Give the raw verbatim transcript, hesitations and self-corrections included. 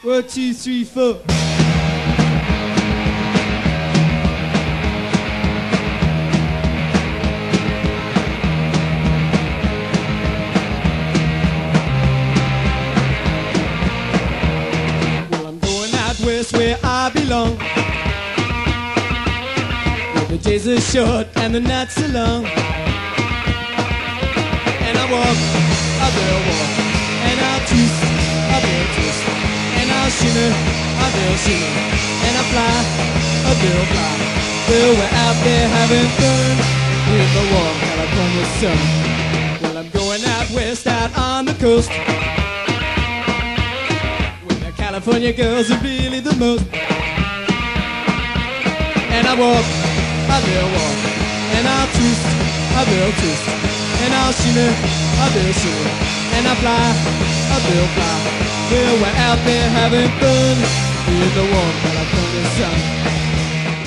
One, two, three, four. Well, I'm going out west where I belong, where the days are short and the nights are long. And I walk, I will walk, and I'll twist, I will twist, and I'll shimmer, I will shimmer, and I fly, I will fly. Well, we're out there having fun in the warm California sun. Well, I'm going out west, out on the coast, where the California girls are really the most. And I walk, I will walk, and I'll twist, I will twist, and I'll shimmer, I will shimmer, and I fly, I will fly. Well, we're out there having fun in the warm California sun.